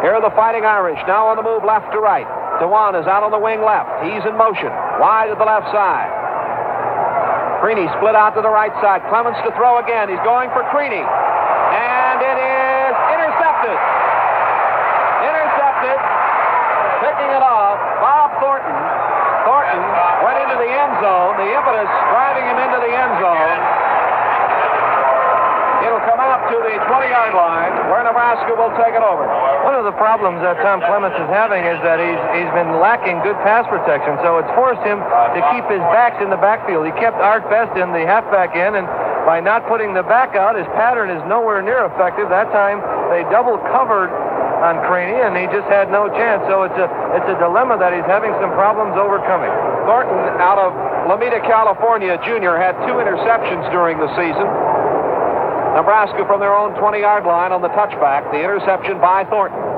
Here are the Fighting Irish, now on the move left to right. Dewan is out on the wing left. He's in motion. Wide to the left side. Creaney split out to the right side. Clemens to throw again. He's going for Creaney. And it is intercepted. Intercepted. Picking it off, Bob Thornton. Thornton went into the end zone. The impetus driving him into the end zone. It'll come out to the 20-yard line where Nebraska will take it over. One of the problems that Tom Clements is having is that he's been lacking good pass protection, so it's forced him to keep his backs in the backfield. He kept Art Best in the halfback end, and by not putting the back out, his pattern is nowhere near effective. That time they double covered on Creaney, and he just had no chance. So it's a dilemma that he's having some problems overcoming. Thornton, out of Lomita, California, Jr., had 2 interceptions during the season. Nebraska from their own 20-yard line on the touchback, the interception by Thornton.